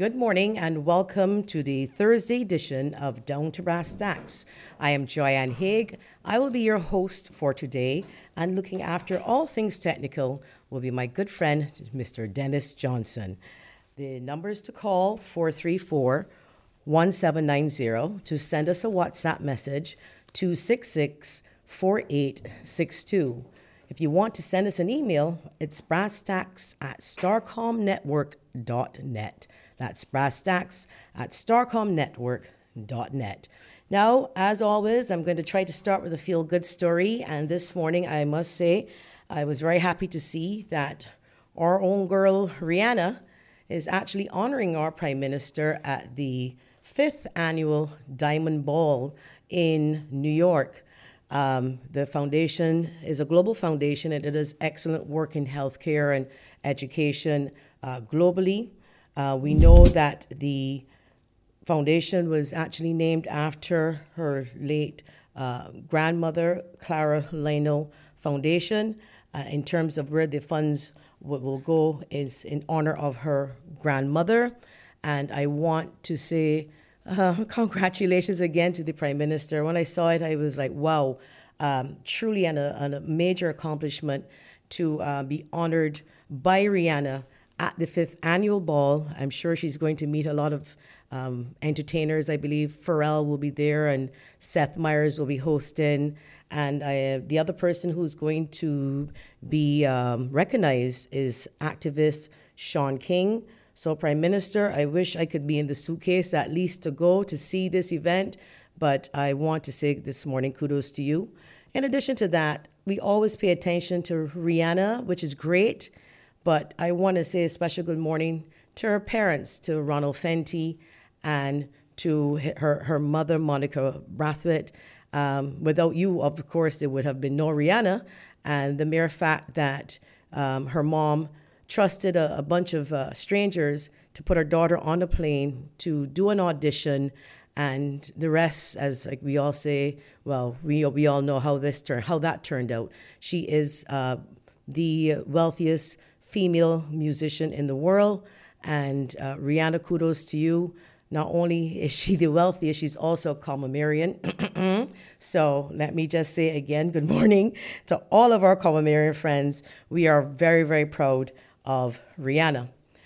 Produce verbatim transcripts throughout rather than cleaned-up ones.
Good morning and welcome to the Thursday edition of Down to Brass Tacks. I am Joanne Haig. I will be your host for today, and looking after all things technical will be my good friend, Mister Dennis Johnson. The numbers to call, four three four, one seven nine zero, to send us a WhatsApp message, two six six, four eight six two. If you want to send us an email, it's brasstacks at starcom network dot net. That's brasstacks at starcom network dot net. Now, as always, I'm going to try to start with a feel-good story. And this morning, I must say, I was very happy to see that our own girl, Rihanna, is actually honoring our Prime Minister at the fifth annual Diamond Ball in New York. Um, the foundation is a global foundation, and it does excellent work in healthcare and education uh, globally. Uh, we know that the foundation was actually named after her late uh, grandmother, Clara Lionel Foundation. Uh, in terms of where the funds w- will go is in honor of her grandmother. And I want to say uh, congratulations again to the Prime Minister. When I saw it, I was like, wow, um, truly an, a, an, a major accomplishment to uh, be honored by Rihanna at the fifth annual ball. I'm sure she's going to meet a lot of um, entertainers. I believe Pharrell will be there and Seth Meyers will be hosting. And I, the other person who's going to be um, recognized is activist Shaun King. So, Prime Minister, I wish I could be in the suitcase at least to go to see this event. But I want to say this morning, kudos to you. In addition to that, we always pay attention to Rihanna, which is great. But I want to say a special good morning to her parents, to Ronald Fenty, and to her, her mother, Monica Brathwaite. Um, without you, of course, there would have been no Rihanna. And the mere fact that um, her mom trusted a, a bunch of uh, strangers to put her daughter on a plane to do an audition, and the rest, as like we all say, well, we we all know how this turn how that turned out. She is uh, the wealthiest female musician in the world, and uh, Rihanna, kudos to you. Not only is she the wealthiest, she's also a Commonwealthian. So let me just say again, good morning to all of our Commonwealthian friends. We are very, very proud of Rihanna.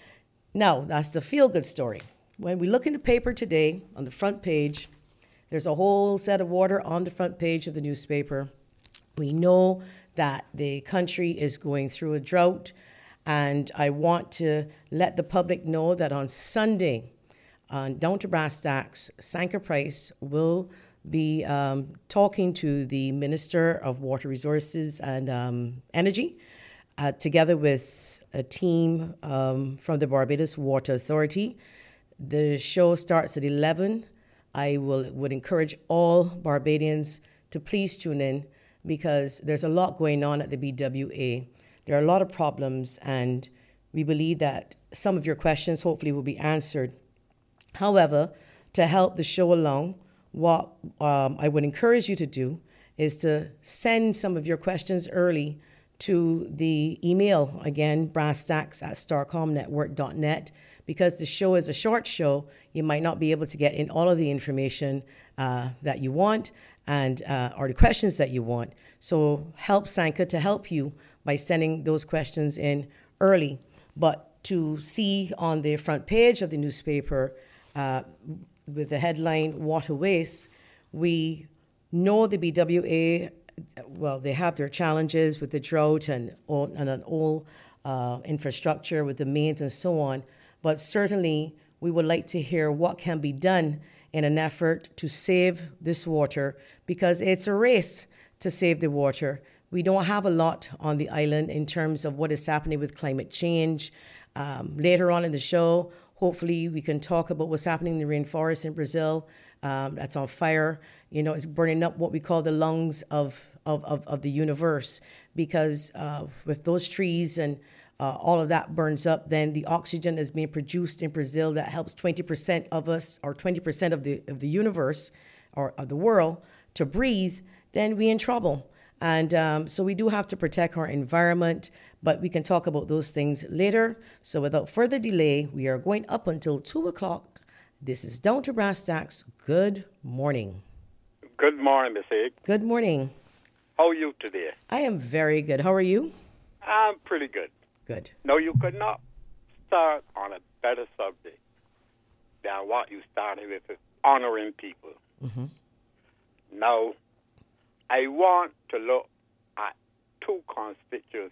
Now, that's the feel-good story. When we look in the paper today, on the front page, there's a whole set of water on the front page of the newspaper. We know that the country is going through a drought. And I want to let the public know that on Sunday, on Down to Brass Tacks, Sanka Price will be um, talking to the Minister of Water Resources and um, Energy, uh, together with a team um, from the Barbados Water Authority. The show starts at eleven. I will would encourage all Barbadians to please tune in because there's a lot going on at the B W A. There are a lot of problems, and we believe that some of your questions hopefully will be answered. However, to help the show along, what um, I would encourage you to do is to send some of your questions early to the email, again, brasstacks at starcom network dot net. Because the show is a short show, you might not be able to get in all of the information uh, that you want and uh, or the questions that you want. So help Sanka to help you by sending those questions in early. But to see on the front page of the newspaper uh, with the headline, Water Waste, we know the B W A, well, they have their challenges with the drought and, and an old uh, infrastructure with the mains and so on. But certainly, we would like to hear what can be done in an effort to save this water, because it's a race to save the water. We don't have a lot on the island in terms of what is happening with climate change. Um, later on in the show, hopefully we can talk about what's happening in the rainforest in Brazil um, that's on fire. You know, it's burning up what we call the lungs of, of, of, of the universe, because uh, with those trees and uh, all of that burns up, then the oxygen is being produced in Brazil that helps twenty percent of us, or twenty percent of the of the universe or of the world to breathe, then we're in trouble. And um, so we do have to protect our environment, but we can talk about those things later. So without further delay, we are going up until two o'clock. This is Down to Brass Tacks. Good morning. Good morning, Miss Egg. Good morning. How are you today? I am very good. How are you? I'm pretty good. Good. No, you could not start on a better subject than what you started with, is honoring people. Mm-hmm. Now, I want to look at two constituencies,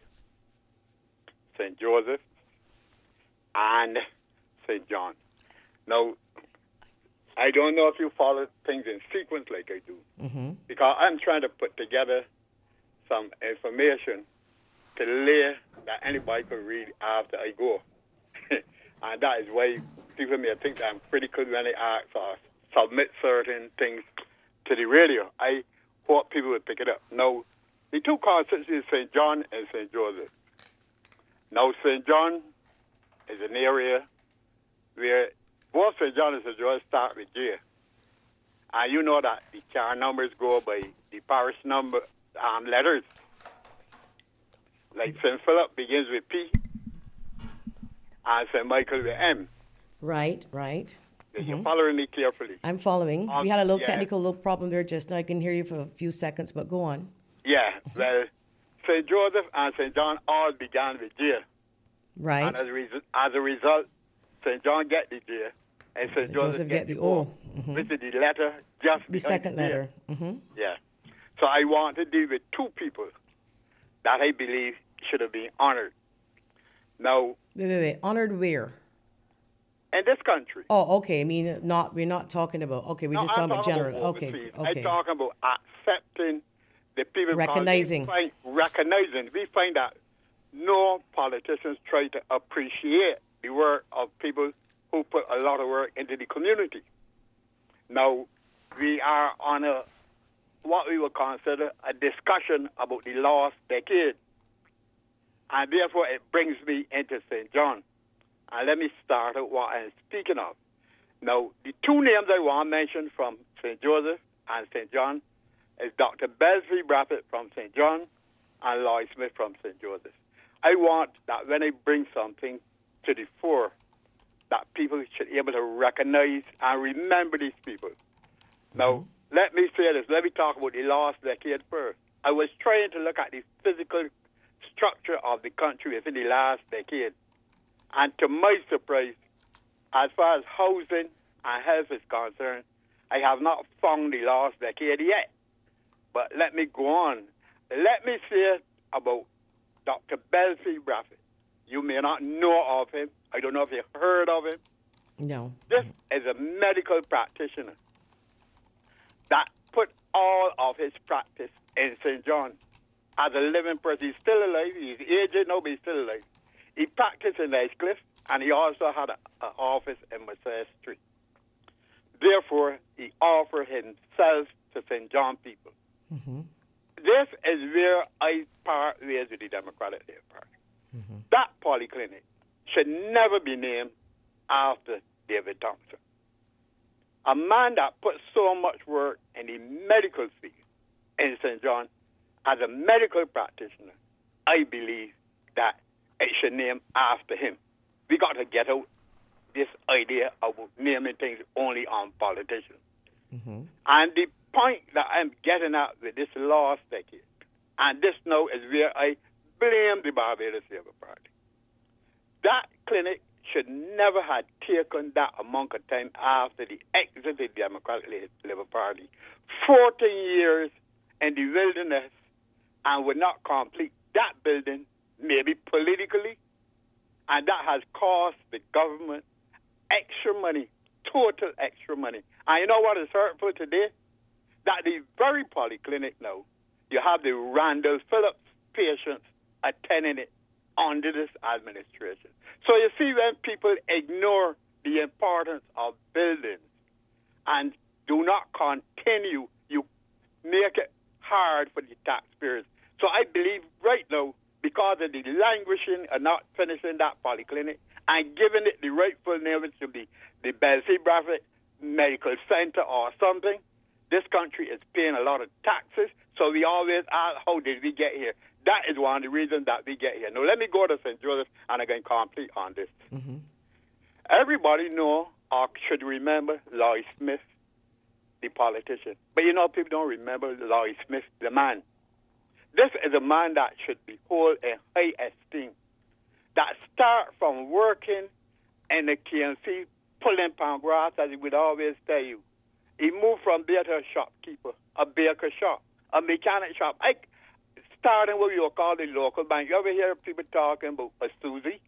Saint Joseph and Saint John. Now, I don't know if you follow things in sequence like I do, Mm-hmm. because I'm trying to put together some information to lay that anybody could read after I go. And that is why people may think that I'm critical when they ask or submit certain things to the radio. I hope people would pick it up. Now, the two constituencies, Saint John and Saint Joseph. Now, Saint John is an area where both Saint John and Saint Joseph start with J. And you know that the car numbers go by the parish number um, letters. Like Saint Philip begins with P and Saint Michael with M. Right, right. You're Mm-hmm. following me carefully. I'm following. Um, we had a little yeah. technical little problem there just now. I can hear you for a few seconds, but go on. Yeah, well, Saint Joseph and Saint John all began with J. Right. And as a, res- as a result, Saint John get the J and Saint Saint Joseph, Joseph get, get the the O, O. Mhm. which is the letter just The behind second J. letter. Mm-hmm. Yeah. So I want to deal with two people that I believe should have been honored. Now, Wait, wait, wait. Honored where? in this country, Oh, okay. I mean, not we're not talking about. Okay, we're no, just I'm talking about general. about Okay, overseas. okay. I'm talking about accepting the people. because we Recognizing. Find, recognizing. We find that no politicians try to appreciate the work of people who put a lot of work into the community. Now, we are on a what we would consider a discussion about the last decade. And therefore, it brings me into Saint John. And let me start with what I'm speaking of. Now, the two names I want to mention from Saint Joseph and Saint John is Doctor Belfry Braffett from Saint John and Lloyd Smith from Saint Joseph. I want that when I bring something to the fore, that people should be able to recognize and remember these people. Now, let me say this. Let me talk about the last decade first. I was trying to look at the physical structure of the country within the last decade. And to my surprise, as far as housing and health is concerned, I have not found the last decade yet. But let me go on. Let me say about Doctor Belfry Braffett. You may not know of him. I don't know if you've heard of him. No. This is a medical practitioner that put all of his practice in Saint John as a living person. He's still alive. He's aged now, but he's still alive. He practiced in Cliff, and he also had an office in Mercer Street. Therefore, he offered himself to Saint John people. Mm-hmm. This is where I part ways with the Democratic Labour Party. Mm-hmm. That polyclinic should never be named after David Thompson. A man that put so much work in the medical field in Saint John, as a medical practitioner, I believe that it should name after him. We got to get out this idea of naming things only on politicians. Mm-hmm. And the point that I'm getting at with this last decade, and this now is where I blame the Barbados Labour Party. That clinic should never have taken that amount of time after the exit of the Democratic Labour Party. fourteen years in the wilderness and would not complete that building, maybe politically, and that has cost the government extra money, total extra money. And you know what is hurtful today? That the very polyclinic now, you have the Randall Phillips patients attending it under this administration. So you see, when people ignore the importance of buildings and do not continue, you make it hard for the taxpayers. So I believe right now, because of the languishing and not finishing that polyclinic and giving it the rightful name, which should be the Belfry Braffett Medical Center or something, This country is paying a lot of taxes, so we always ask, how did we get here? That is one of the reasons that we get here. Now, let me go to Saint Joseph, and I can complete on this. Mm-hmm. Everybody know or should remember Lloyd Smith, the politician. But you know, people don't remember Lloyd Smith, the man. This is a man that should be held in high esteem, that start from working in the K N C, pulling pound grass, as he would always tell you. He moved from there to a shopkeeper, a baker shop, a mechanic shop. I, starting what you call the local bank. You ever hear people talking about a Susie?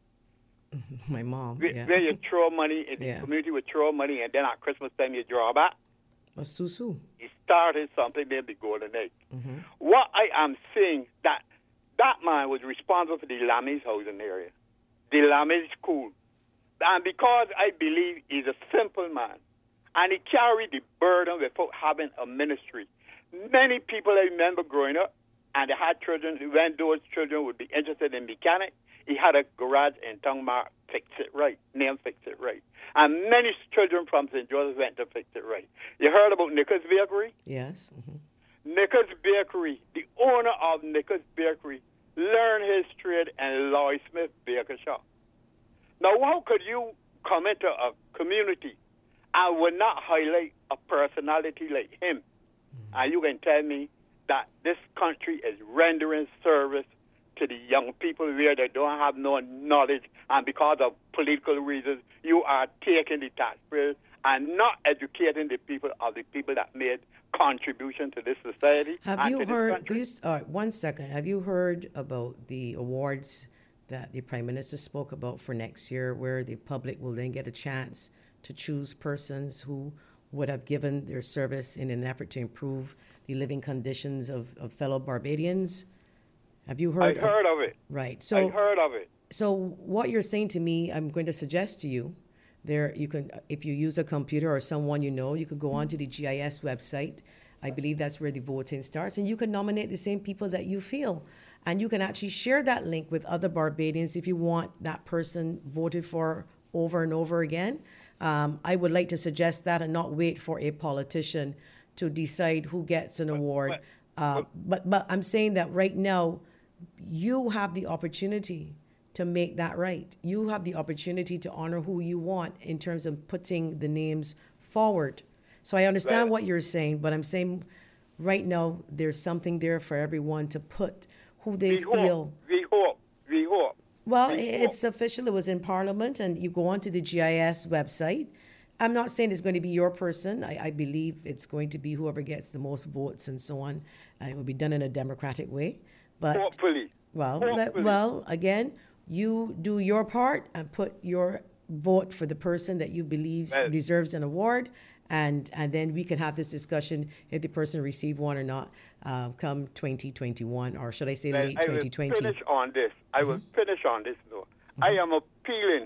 My mom, where, yeah. where you throw money, in the Yeah. community would throw money, and then at Christmas time you draw back. A susu. He started something named the Golden Egg. Mm-hmm. What I am saying, that that man was responsible for the Lammy's housing area, the Lammy's school. And because I believe he's a simple man, and he carried the burden without having a ministry. Many people I remember growing up, and they had children, when those children would be interested in mechanics, he had a garage in Tongmar, Fix It Right, name Fix It Right. And many children from Saint Joseph went to Fix It Right. You heard about Nichols Bakery? Yes. Mm-hmm. Nichols Bakery, the owner of Nichols Bakery, learned his trade in Lloyd Smith Baker Shop. Now, how could you come into a community and would not highlight a personality like him? Mm-hmm. And you can tell me that this country is rendering service to the young people where they don't have no knowledge, and because of political reasons, you are taking the taxpayers and not educating the people of the people that made contribution to this society. Have you heard, you, uh, one second, have you heard about the awards that the Prime Minister spoke about for next year, where the public will then get a chance to choose persons who would have given their service in an effort to improve the living conditions of, of fellow Barbadians? Have you heard? I heard of, of it. Right. So I heard of it. So what you're saying to me, I'm going to suggest to you, there you can, if you use a computer or someone you know, you could go onto the G I S website. I believe that's where the voting starts, and you can nominate the same people that you feel, and you can actually share that link with other Barbadians if you want that person voted for over and over again. Um, I would like to suggest that and not wait for a politician to decide who gets an award. Uh, but but I'm saying that right now, you have the opportunity to make that right. You have the opportunity to honor who you want in terms of putting the names forward. So I understand Right. what you're saying, but I'm saying right now there's something there for everyone to put who they We feel. hope, we hope, we hope. Well, we it's hope. official. It was in Parliament, and you go onto the G I S website. I'm not saying it's going to be your person. I, I believe it's going to be whoever gets the most votes and so on. Uh, it will be done in a democratic way. But Hopefully. well, Hopefully. let, well, again, you do your part and put your vote for the person that you believe Well, deserves an award, and and then we can have this discussion if the person received one or not uh, come twenty twenty-one, or should I say Well, late I will twenty twenty. finish on this. I will finish on this, though. I am appealing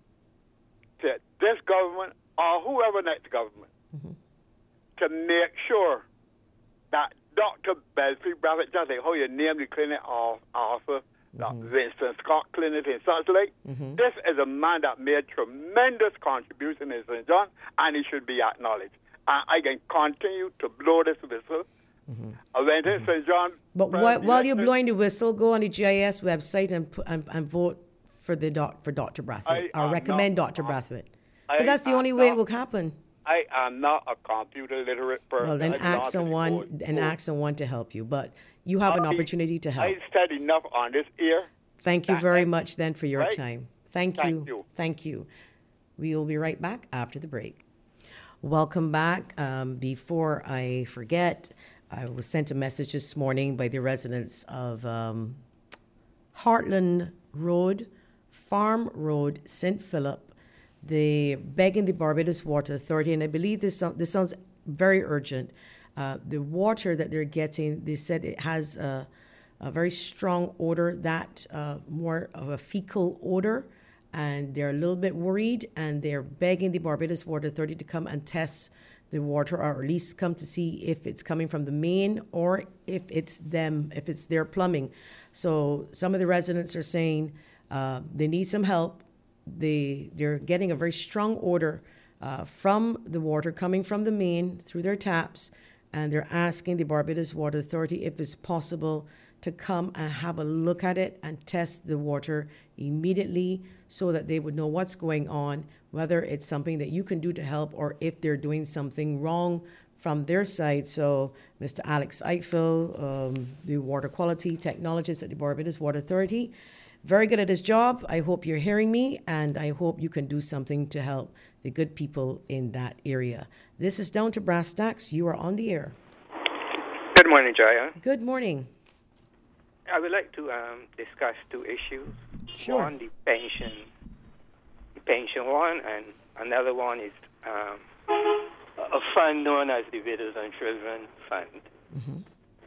to this government or whoever next government to make sure that Doctor Belfry Bravitt, just like how you name the clinic of Arthur, mm-hmm. Winston Scott Clinic in Such Lake, mm-hmm. this is a man that made tremendous contribution in Saint John, and he should be acknowledged. And I can continue to blow this whistle. Mm-hmm. I went in Saint John. But while, while you're blowing the whistle, go on the G I S website and pu- and, and vote for the doc, for Doctor Brathwaite, or recommend not, Doctor Brathwaite. I But that's the only not, way it will happen. I am not a computer literate person. Well, then I ask don't someone vote. and ask someone to help you. But you have an I- opportunity to help. I said enough on this ear. Thank you That- very much then for your right? time. Thank Thank you. you. Thank you. We will be right back after the break. Welcome back. Um, before I forget, I was sent a message this morning by the residents of um, Heartland Road, Farm Road, Saint Philip. They begging the Barbados Water Authority, and I believe this sound, this sounds very urgent. Uh, the water that they're getting, they said it has a, a very strong odor, that uh, more of a fecal odor, and they're a little bit worried, and they're begging the Barbados Water Authority to come and test the water, or at least come to see if it's coming from the main or if it's them, if it's their plumbing. So some of the residents are saying uh, they need some help. They, they're getting a very strong odor uh, from the water coming from the main through their taps, and they're asking the Barbados Water Authority if it's possible to come and have a look at it and test the water immediately so that they would know what's going on, whether it's something that you can do to help or if they're doing something wrong from their side. So Mister Alex Eichel, um, the water quality technologist at the Barbados Water Authority, very good at his job. I hope you're hearing me, and I hope you can do something to help the good people in that area. This is Down to Brass Tacks. You are on the air. Good morning, Jaya. Good morning. I would like to um, discuss two issues. Sure. One, the pension, the pension one, and another one is um, a fund known as the Widows and Children Fund. Mm-hmm.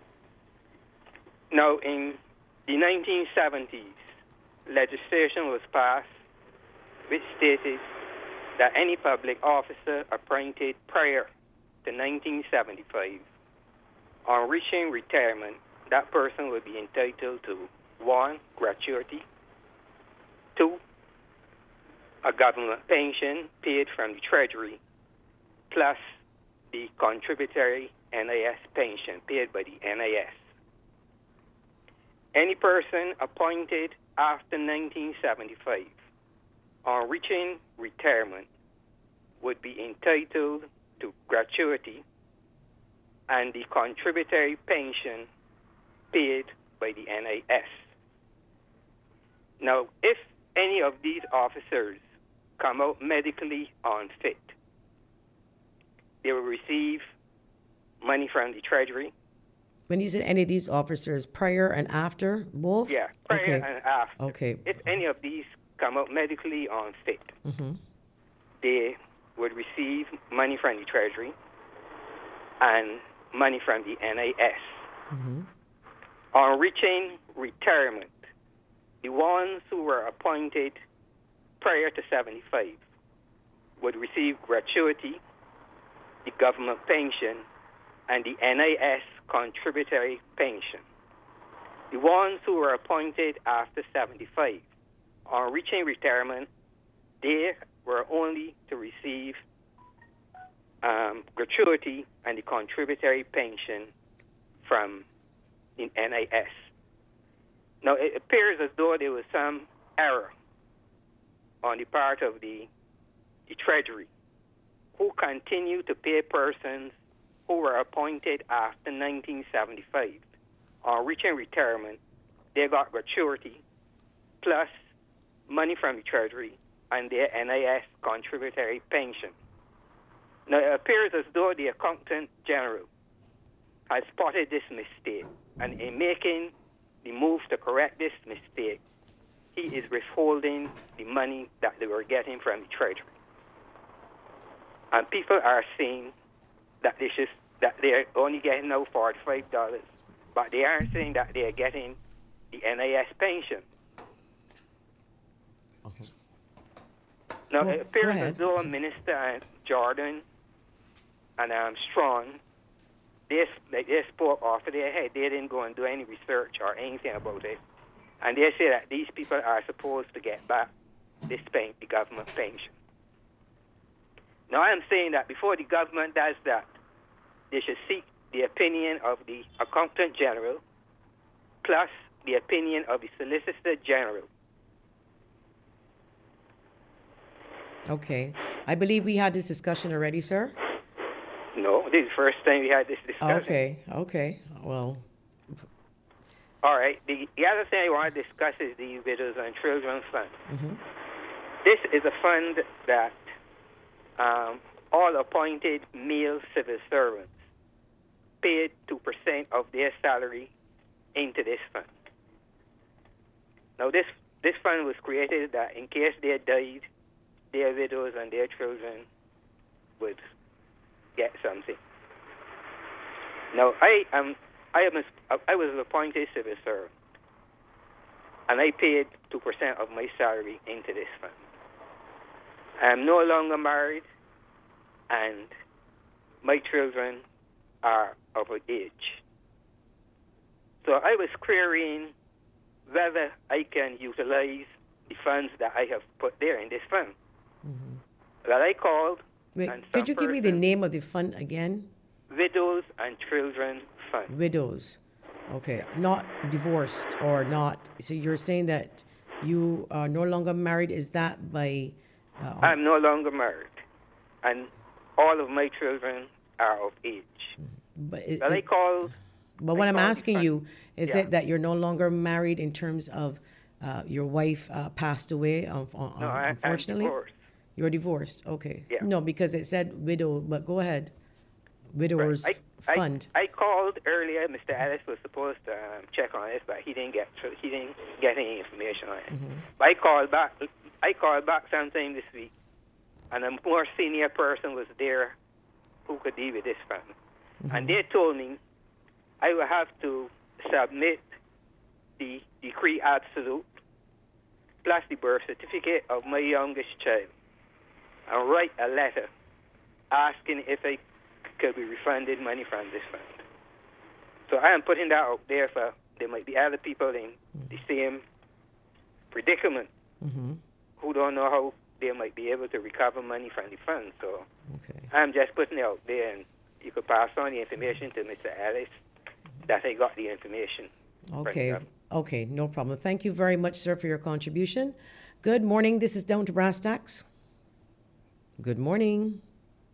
Now, in the nineteen seventies, legislation was passed which stated that any public officer appointed prior to nineteen seventy-five, on reaching retirement, that person would be entitled to, one, gratuity, two, a government pension paid from the Treasury, plus the contributory N I S pension paid by the N I S. Any person appointed after nineteen seventy-five, on reaching retirement, would be entitled to gratuity and the contributory pension paid by the N I S. Now, if any of these officers come out medically unfit, they will receive money from the Treasury. When you said any of these officers, prior and after, both? Yeah, prior okay. and after. Okay. If any of these come out medically unfit, Mm-hmm. they would receive money from the Treasury and money from the N I S. Mm-hmm. On reaching retirement, the ones who were appointed prior to seventy-five would receive gratuity, the government pension, and the N I S contributory pension. The ones who were appointed after seventy-five, on reaching retirement, they were only to receive um, gratuity and the contributory pension from the N I S. Now, it appears as though there was some error on the part of the, the Treasury, who continued to pay persons who were appointed after nineteen seventy-five. On reaching retirement, they got gratuity plus money from the Treasury and their N I S contributory pension. Now, it appears as though the Accountant General has spotted this mistake, and in making the move to correct this mistake, he is withholding the money that they were getting from the Treasury. And people are saying that this is that they're only getting now forty-five dollars, but they aren't saying that they're getting the N I S pension. Uh-huh. Now, Well, it appears go ahead. as though Minister Jordan and um, Strong, they, they, they spoke off of their head. They didn't go and do any research or anything about it. And they say that these people are supposed to get back this pay, the government pension. Now, I'm saying that before the government does that, they should seek the opinion of the Accountant General plus the opinion of the Solicitor General. Okay. I believe we had this discussion already, sir. No, this is the first time we had this discussion. Okay. Okay. Well, All right. The, the other thing I want to discuss is the Widows and Children Fund. mm-hmm. This is a fund that um, all appointed male civil servants paid two percent of their salary into this fund. Now, this, this fund was created that in case they died, their widows and their children would get something. Now, I am I am a, I was an appointed civil servant, and I paid two percent of my salary into this fund. I am no longer married, and my children are of age. So I was querying whether I can utilize the funds that I have put there in this fund. Mm-hmm. Well, I called. Wait, and could some you give me the person- name of the fund again? Widows and Children Fund. Widows. Okay. Not divorced or not. So you're saying that you are no longer married. Is that by... Uh, I'm no longer married. And all of my children are of age. but it, Well, I it- call... But what I I'm call the asking fund- you, is Yeah. it that you're no longer married in terms of uh, your wife uh, passed away, um, uh, No, I, I'm unfortunately? divorced. You're divorced, okay. Yeah. No, because it said widow, but go ahead. Widowers I, I, Fund. I called earlier. Mister Ellis was supposed to um, check on this, but he didn't get he didn't get any information on it. Mm-hmm. But I called back. I called back sometime this week, and a more senior person was there who could deal with this fund. Mm-hmm. And they told me I will have to submit the decree absolute plus the birth certificate of my youngest child and write a letter asking if I could be refunded money from this fund. So I am putting that out there for there might be other people in the same predicament Mm-hmm. who don't know how they might be able to recover money from the fund. So Okay. I'm just putting it out there, and you could pass on the information to Mister Ellis that I got the information. Okay, Right, okay, no problem. Thank you very much, sir, for your contribution. Good morning. This is Down to Brass Tacks. Good morning.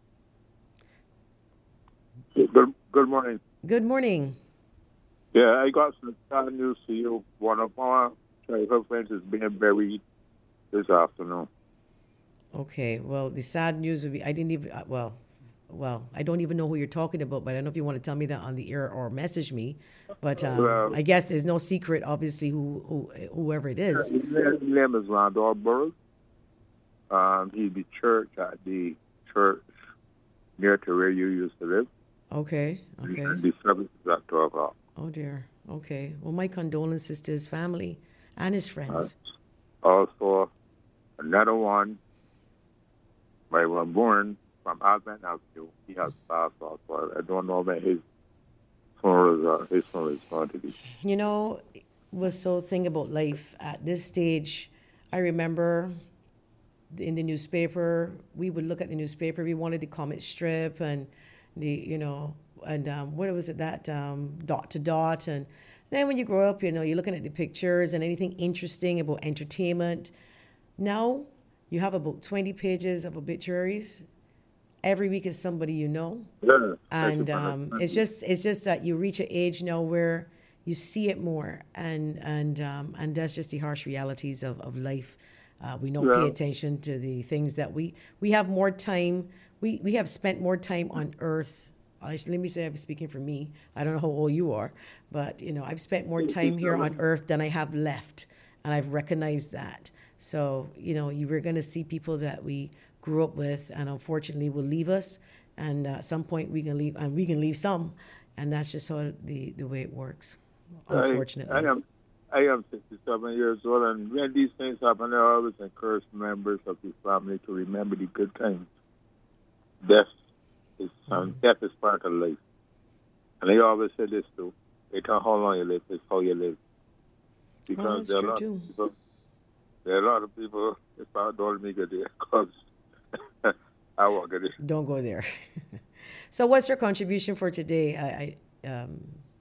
Good, good morning. Good morning. Yeah, I got some sad news to you. One of our childhood friends is being buried this afternoon. Okay, well, the sad news would be I didn't even, uh, well, well, I don't even know who you're talking about, but I don't know if you want to tell me that on the air or message me. But um, Well- I guess there's no secret, obviously, who, who whoever it is. His name his name is Randall Burroughs. Um, he'd be church at the church near to where you used to live. Okay, okay. And the service is at twelve o'clock. Oh, dear. Okay. Well, my condolences to his family and his friends. Also, another one, by one born from Advent Avenue. He has passed also. I don't know when his funeral is, uh, his funeral is going to be. You know, was so thing about life at this stage. I remember in the newspaper, we would look at the newspaper. We wanted the comic strip and the, you know, and um, what was it that um, dot to dot. And then when you grow up, you know, you're looking at the pictures and anything interesting about entertainment. Now you have about twenty pages of obituaries. Every week is somebody you know. Yeah, And um, it's just it's just that you reach an age now where you see it more, and and um, and that's just the harsh realities of, of life. Uh, we don't pay Yeah. attention to the things that we we have more time. We we have spent more time on Earth. I should- Let me say, I'm speaking for me. I don't know how old you are, but you know, I've spent more time here on Earth than I have left, and I've recognized that. So you know, you were going to see people that we grew up with, and unfortunately will leave us. And uh, at some point we can leave, and we can leave some, and that's just how the the way it works. Unfortunately, I, I am I am sixty-seven years old, and when these things happen, I always encourage members of the family to remember the good times. Death is um, death is part of life, and I always say this too: it's not how long you live, it's how you live. Because that's there are true a lot too. of people, there are a lot of people. If I don't make it there, because I won't get it. Don't go there. So, what's your contribution for today? I, I um,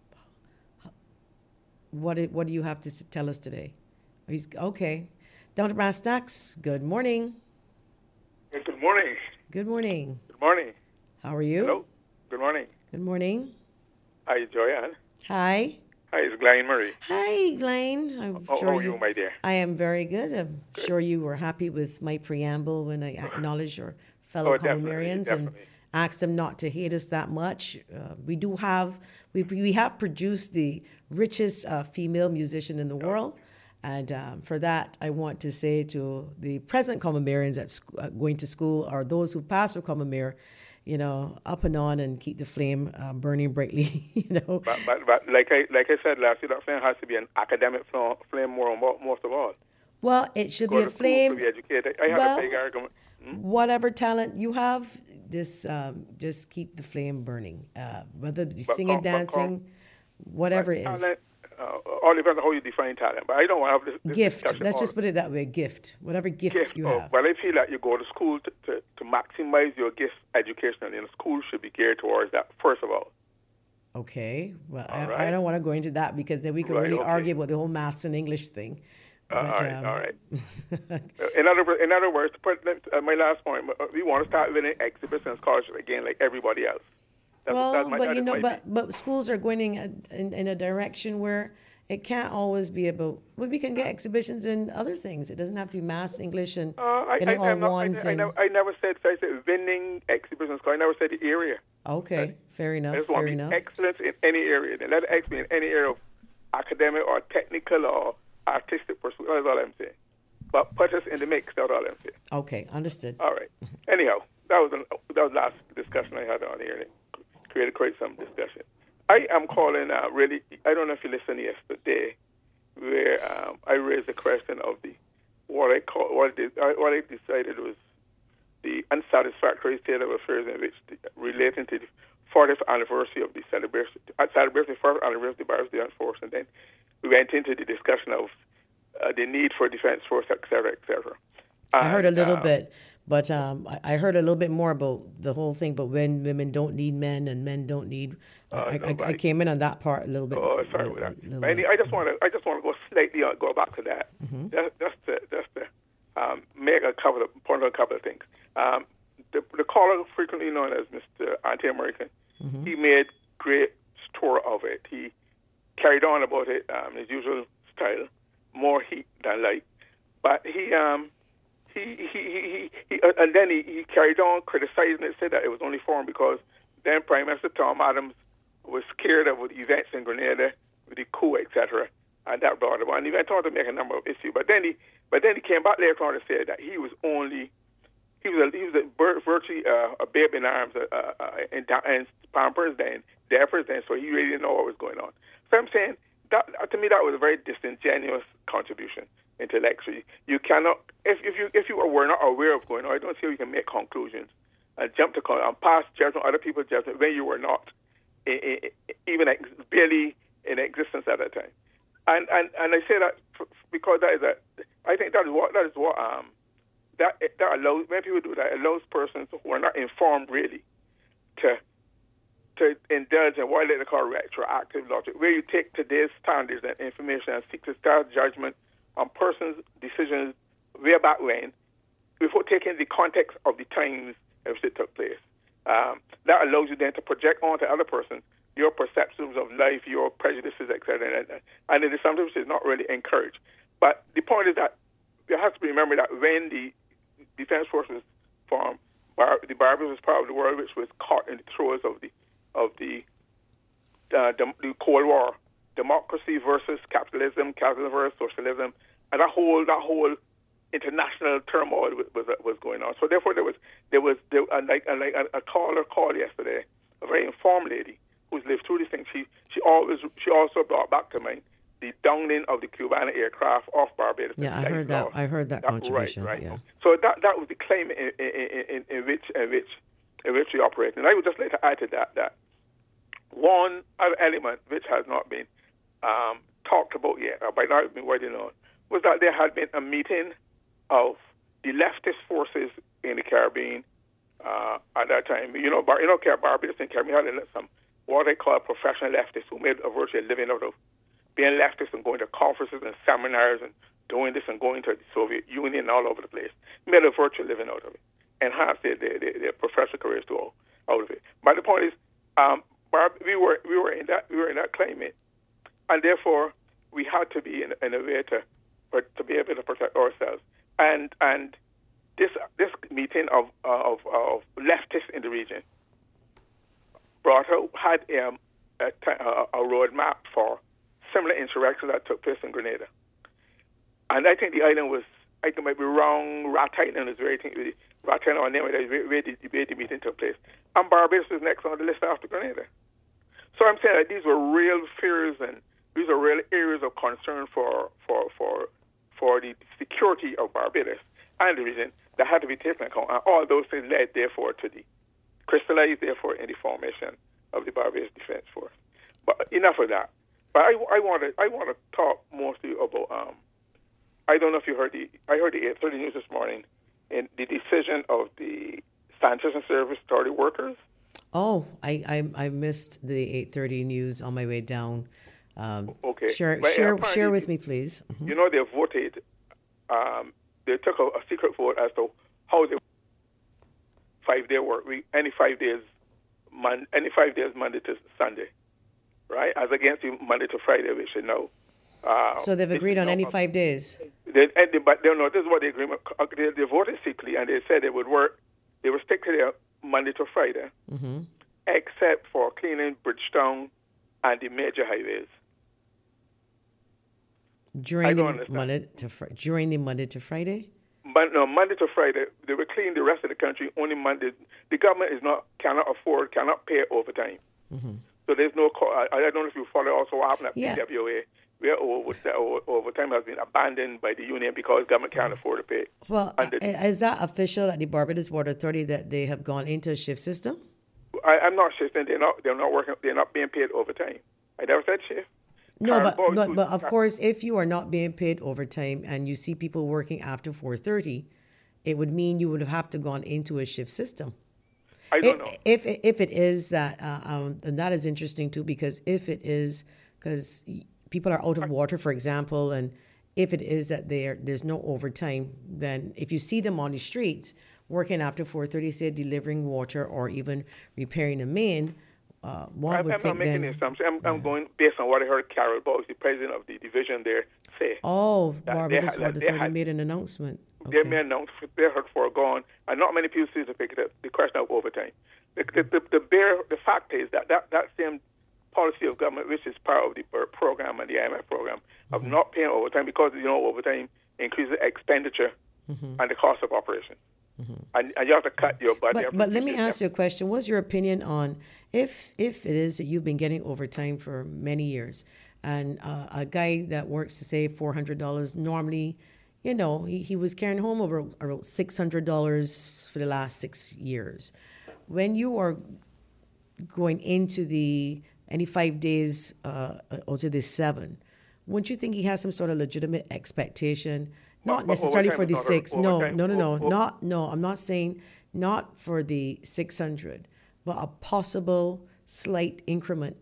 what it- what do you have to s- tell us today? He's okay. Down to Brass Tacks. Good morning. Hey, good morning. Good morning. Good morning. How are you? Hello. Good morning. Good morning. Hi, Joanne. Hi. Hi, it's Glenn Murray. Hi, Glenn. I'm How, sure how are you, my dear? I am very good. I'm sure you were happy with my preamble when I acknowledged your fellow Oh, definitely, Colombians and definitely. asked them not to hate us that much. Uh, we do have we we have produced the richest uh, female musician in the world, and um, for that I want to say to the present Colombians at sc- uh, going to school or those who pass for Colombier, you know, up and on and keep the flame uh, burning brightly. You know. But, but, but like I like I said last year, that flame has to be an academic flame, flame more more- most of all. Well, it should Go be a to school flame. to be educated. I have Well, a big argument. Whatever talent you have, just um, just keep the flame burning. Uh, whether you're singing, com- but com- dancing, whatever it is. Talent, uh, all depends on how you define talent. But I don't want to have this, this Gift. discussion Let's all- just put it that way. Gift. Whatever gift, gift. you Oh, have. well, I feel that you go to school to, to, to maximize maximize your gifts educationally, and schools should be geared towards that, first of all. Okay. Well, I, right. I don't want to go into that because then we could Right, really okay. argue about the whole maths and English thing. Uh, But, all right, um, all right. in other in other words, to put uh, my last point, we want to start winning exhibition and scholarship again, like everybody else. That's, well, that's my, but that you is know, my but but schools are going in, in in a direction where it can't always be about. Well, we can get exhibitions in other things. It doesn't have to be maths, English, and Uh, I, getting I, all I'm not, ones. I, I, and never, I never said I said winning exhibitions. I never said the area. okay, fair I enough, just fair want to be enough. excellence in any area. Let it excellence in any area of academic or technical or artistic pursuit. That's all I'm saying. But put us in the mix. That's all I'm saying. Okay, understood. All right. Anyhow, that was an, that was the last discussion I had on here. It created quite some discussion. I am calling uh, really. I don't know if you listened yesterday, where um, I raised the question of the what I call what I, what I decided was the unsatisfactory state of affairs in which the, relating to the fortieth anniversary of the celebration, uh, celebration of the first anniversary of the Barbers Day Force, and then we went into the discussion of uh, the need for defense force, et cetera, et cetera. I heard a And, little um, bit, but um, I, I heard a little bit more about the whole thing. But when women don't need men and men don't need, Uh, I, I, I nobody- came in on that part a little bit. Oh, sorry little- about that. little But any- bit. I just want to I just want to go slightly on, go back to that. Mm-hmm. Just, just to just to um, make a couple of point out a couple of things. Um, the, the caller, frequently known as Mister Anti-American, Mm-hmm. he made great store of it. He carried on about it um, his usual style, more heat than light. But he um, he he he, he, he uh, and then he, he carried on criticizing it, said that it was only formed because then Prime Minister Tom Adams was scared of the events in Grenada with the coup, et cetera, and that brought about. And he went on to make a number of issues. But then he, but then he came back later on to say that he was only, he was a, he was a, virtually uh, a babe in arms uh, uh, in, in Pampers then, Dappers then, so he really didn't know what was going on. So I'm saying that to me that was a very disingenuous contribution intellectually. You cannot, if if you if you were not aware of going on, I don't see how you can make conclusions and jump to con- and pass judgment, other people's judgment when you were not even barely in existence at that time. And and, and I say that because that is a, I think that is what that is what um that that allows when people do that, it allows persons who are not informed really to to indulge in what they call retroactive logic, where you take today's standards and information and seek to start judgment on persons' decisions way back when, before taking the context of the times in which it took place. Um, that allows you then to project onto other persons your perceptions of life, your prejudices, et cetera. And, and it is something which is not really encouraged. But the point is that you have to remember that when the Defense Force was formed, Bar- the Barbers was part of the world which was caught in the throes of the of the, uh, the the Cold War, democracy versus capitalism, capitalism versus socialism, and that whole that whole international turmoil was was, was going on. So therefore, there was there was there, uh, like uh, like a, a caller called yesterday, a very informed lady who's lived through these things. She she always she also brought back to mind the downing of the Cuban aircraft off Barbados. Yeah, I heard that. I heard that, that contribution. Right, right. Yeah. So that that was the climate in, in, in, in which in which in which we operate. And I would just like to add to that that one other element which has not been um, talked about yet, or by now been widely known, was that there had been a meeting of the leftist forces in the Caribbean uh, at that time. You know, Bar- you know, Barbados and Caribbean had some what they call professional leftists who made a virtual living out of being leftists and going to conferences and seminars and doing this and going to the Soviet Union all over the place. Made a virtual living out of it. Enhanced their, their, their, their professional careers to all out of it. But the point is, um, we were we were in that we were in that climate, and therefore we had to be in, in a way to to be able to protect ourselves. And and this this meeting of of, of leftists in the region brought out had um, a, a roadmap for similar insurrections that took place in Grenada. And I think the island was, I think it might be wrong, Rat Island is very, Rat Island or name it, where, where, the, where the meeting took place. And Barbados was next on the list after Grenada. So I'm saying that these were real fears and these are real areas of concern for for for for the security of Barbados and the region that had to be taken account. And all those things led, therefore, to the crystallized, therefore, in the formation of the Barbados Defense Force. But enough of that. But I, I want to I want to talk mostly about. Um, I don't know if you heard the I heard the eight thirty news this morning, in the decision of the sanitation service authority workers. Oh, I, I I missed the eight thirty news on my way down. Um, Okay. Share But, uh, share apparently, share with me, please. Mhm. You know, they voted, um, they took a, a secret vote as to how they five-day work week, any five days, mon, any five days Monday to Sunday, right? As against the Monday to Friday, we should know. Uh, So they've this agreed is on not any a- five days. They, and they, but they know this is what the agreement. uh, They, they voted secretly, and they said they would work. They would stick to their Monday to Friday, Mm-hmm. except for cleaning Bridgetown and the major highways. I During don't the understand. Monday to fr- during the Monday to Friday. But no, Monday to Friday, they will clean the rest of the country only Monday. The government is not cannot afford, cannot pay overtime. Mm-hmm. So there's no. Co- I, I don't know if you follow also what happened at Yeah. P W A, where over, over, overtime has been abandoned by the union because government can't afford to pay. Well, And the- i- is that official at the Barbados Water Authority that they have gone into a shift system? I, I'm not sure they're not. They're not working. They're not being paid overtime. I never said shift. No, Karen but, Boyce, but who's- but of course, if you are not being paid overtime and you see people working after four thirty, it would mean you would have to gone into a shift system. I don't know. If if if it is that, uh, um, and that is interesting too, because if it is, because people are out of water, for example, and if it is that there there's no overtime, then if you see them on the streets working after four thirty, say delivering water or even repairing a main, uh, one I'm, would I'm not think making then. any assumptions. I'm, I'm going based on what I heard Carol Bowles, the president of the division there, say. Oh, that they Barbados had- Water that they Authority had- made an announcement. They Okay. may announce they heard foregone, and not many people seem to pick it up. The question of overtime. The, the, the, the, bare, the fact is that, that that same policy of government, which is part of the B I R P program and the I M F program, of Mm-hmm. not paying overtime because you know overtime increases expenditure Mm-hmm. and the cost of operation, and, and you have to cut your budget. But, but let me ask you a question. What's your opinion on if if it is that you've been getting overtime for many years, and uh, a guy that works to say four hundred dollars normally, you know, he, he was carrying home over around six hundred dollars for the last six years. When you are going into the any five days, uh, also this seven, wouldn't you think he has some sort of legitimate expectation? Not But- but necessarily overtime for is the not a- six. No, overtime- no, no, no, o- o- not no. I'm not saying not for the six hundred, but a possible slight increment.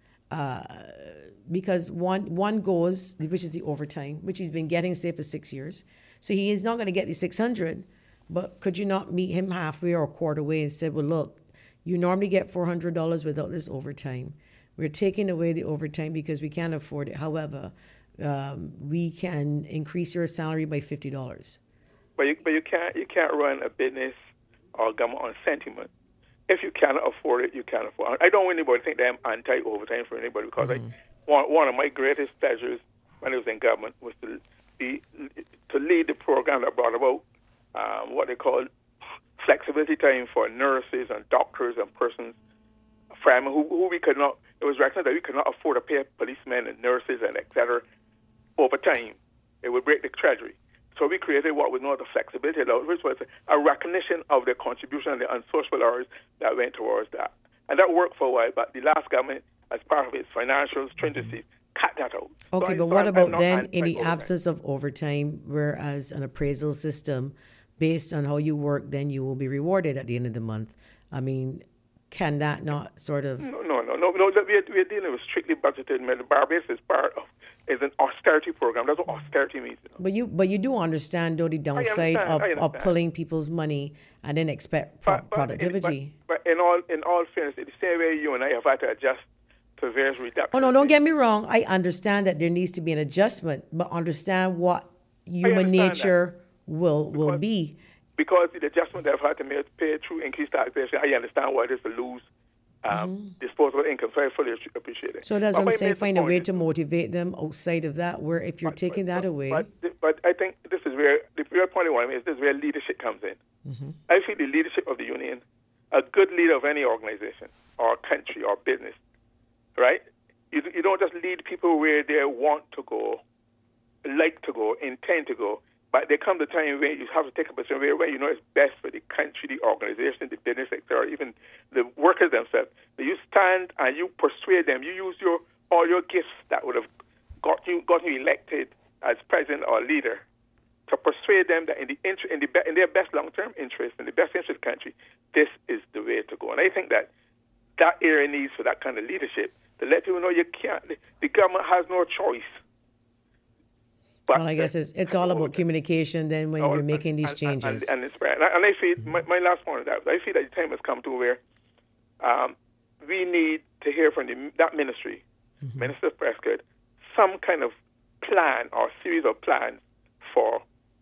Uh, because one one goes, which is the overtime, which he's been getting say for six years. So he is not going to get the six hundred, but could you not meet him halfway or a quarter way and say, well, look, you normally get four hundred dollars without this overtime. We're taking away the overtime because we can't afford it. However, um, we can increase your salary by fifty dollars. But you, but you can't you can't run a business or government on sentiment. If you cannot afford it, you can't afford it. I don't want anybody to think that I'm anti-overtime for anybody because Mm-hmm. I, one, one of my greatest pleasures when I was in government was to be to lead the program that brought about um, what they call flexibility time for nurses and doctors and persons, firemen who, who we could not. It was recognized that we could not afford to pay policemen and nurses and et cetera over time. It would break the treasury. So we created what was known as the flexibility allowance, which was a recognition of the contribution and the unsociable hours that went towards that. And that worked for a while, but the last government, as part of its financial stringency, cut that out. Okay, So but I- what I'm about not then in the anti-overtime. absence of overtime, whereas an appraisal system, based on how you work, then you will be rewarded at the end of the month? I mean, can that not sort of... No, no, no, no. no look, we're, we're dealing with strictly budgeted measures. Barbados is part of is an austerity program. That's what austerity means. You know? But you but you do understand, though, the downside understand, of, I of understand. pulling people's money and then expect pro- But, but, productivity. but, but in all in all fairness, in the same way you and I have had to adjust to various reductions. Oh, no, don't get me wrong. I understand that there needs to be an adjustment, but understand what human understand nature will will Because- be. Because the adjustment that I've had to make pay through increased taxation, I understand what it is to lose um, disposable income. So I fully appreciate it. Mm-hmm. So that's But what I'm my saying. major Find a point way is- to motivate them outside of that, where if you're But- taking but- that away... But, but I think this is where the real point I want to make is this is where leadership comes in. Mm-hmm. I feel the leadership of the union, a good leader of any organization or country or business, right? You, you don't just lead people where they want to go, like to go, intend to go, but there comes a time when you have to take a position where, where you know it's best for the country, the organization, the business sector, or even the workers themselves. But you stand and you persuade them. You use your all your gifts that would have got you got you elected as president or leader to persuade them that in the inter- in the be- in their best long-term interest, in the best interest of the country, this is the way to go. And I think that that area needs for that kind of leadership to let people know you can't. The government has no choice. But well, I guess it's it's all about communication then when we're making these and, changes. And, and, and, and, and I feel, mm-hmm. my, my last point is that I feel that the time has come to where um, we need to hear from the, that ministry, mm-hmm. Minister Prescott, some kind of plan or series of plans for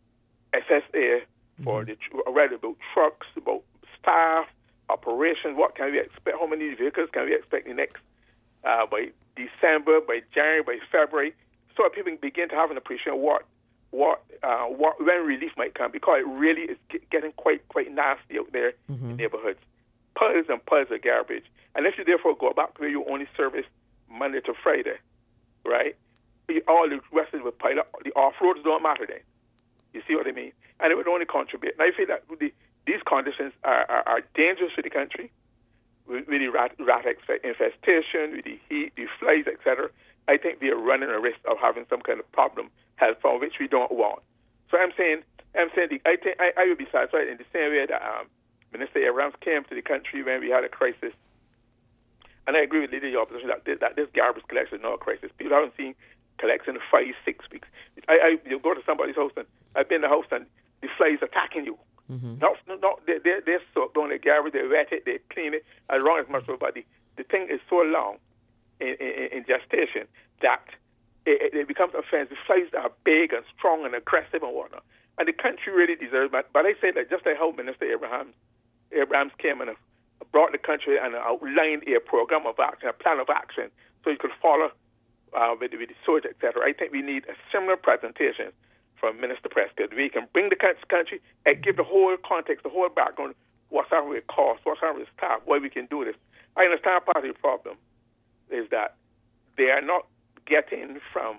S S A, for mm-hmm. the whether about trucks, about staff, operations. What can we expect? How many vehicles can we expect in the next uh, by December, by January, by February? So that people begin to have an appreciation of what, what, uh, what, when relief might come, because it really is getting quite, quite nasty out there mm-hmm. in neighborhoods. Piles and piles of garbage. And if you therefore go back to where you only service Monday to Friday, right? All the rest of the pile up, the off-roads don't matter then. You see what I mean? And it would only contribute. And I feel that the, these conditions are, are, are dangerous to the country, with, with the rat, rat infestation, with the heat, the flies, et cetera. I think we are running a risk of having some kind of problem health from which we don't want. So I'm saying, I'm saying, the, I think I, I would be satisfied in the same way that um, Minister Abrams came to the country when we had a crisis. And I agree with Leader of the Opposition that this, that this garbage collection is not a crisis. People haven't seen collection in five, six weeks. I, I you go to somebody's house and I've been in the house and the flies attacking you. Mm-hmm. Not, not they they they soak down the garbage, they wet it, they clean it as long as much. But the, the thing is so long in, in, in gestation that it, it becomes offensive. Flies are big and strong and aggressive and whatnot. And the country really deserves that. But I say that just like how Minister Abraham Abrams came and brought the country and outlined a program of action, a plan of action, so you could follow uh, with, with the sewage, et cetera. I think we need a similar presentation from Minister Prescott. We can bring the country and give the whole context, the whole background, what's our cost, what's our staff, why we can do this. I understand part of the problem is that they are not getting from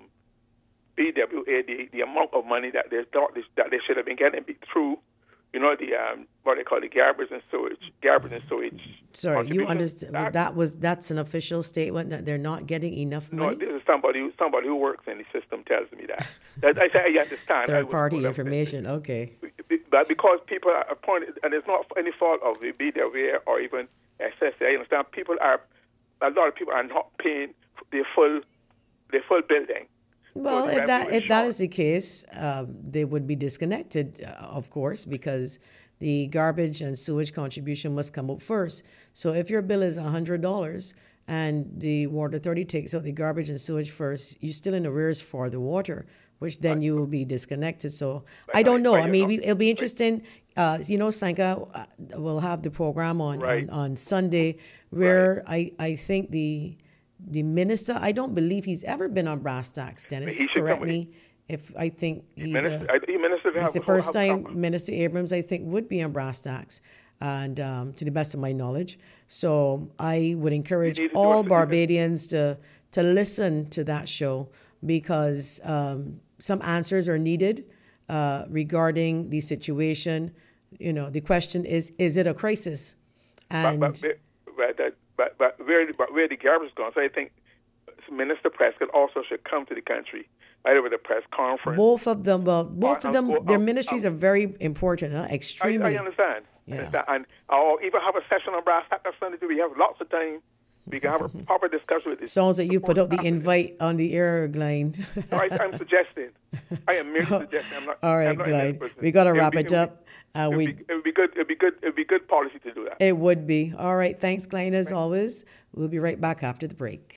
B W A the, the amount of money that they thought this, that they should have been getting through, you know, the um, what they call the garbage and sewage, garbage and sewage. Sorry, you understand that, that was that's an official statement that they're not getting enough money. No, this is somebody who, somebody who works in the system tells me that. that I say I understand. Third party information, okay. But because people are appointed, and it's not any fault of the B W A or even S S A. I understand people are a lot of people are not paying their full their full building. Well, if that if that is the case, um, they would be disconnected, uh, of course, because the garbage and sewage contribution must come up first. So if your bill is one hundred dollars and the Water Authority takes out the garbage and sewage first, you're still in arrears for the water, which then you will be disconnected. So I don't know. I mean, it'll be interesting. Uh, you know, Sanka will have the program on, right. on, on Sunday where right. I, I think the... The minister, I don't believe he's ever been on brass tacks, Dennis. Correct me if I think he's, minister, a, he minister he's the first time Minister Abrams, I think, would be on brass tacks, and um, to the best of my knowledge. So I would encourage all Barbadians to to listen to that show because um, some answers are needed uh, regarding the situation. You know, the question is, is it a crisis? And but, but, but, but, But, but, where, but where the garbage is going, so I think Minister Prescott also should come to the country, either with a press conference. Both of them, well, both or, of them, or, their um, ministries um, are very important, huh? Extremely. I, I understand. Yeah. understand. And or even have a session on brass tack Sunday. We have lots of time. We can have a proper discussion with this. Sounds like you put out the invite on the air, Glenn. No, I, I'm suggesting. I am merely suggesting. I'm not. All right, I'm not Glenn. We got to wrap it, it up. Uh, it, we, would be, it would be good. It would be good. It would be good policy to do that. It would be. All right. Thanks, Glenn, as always. We'll be right back after the break.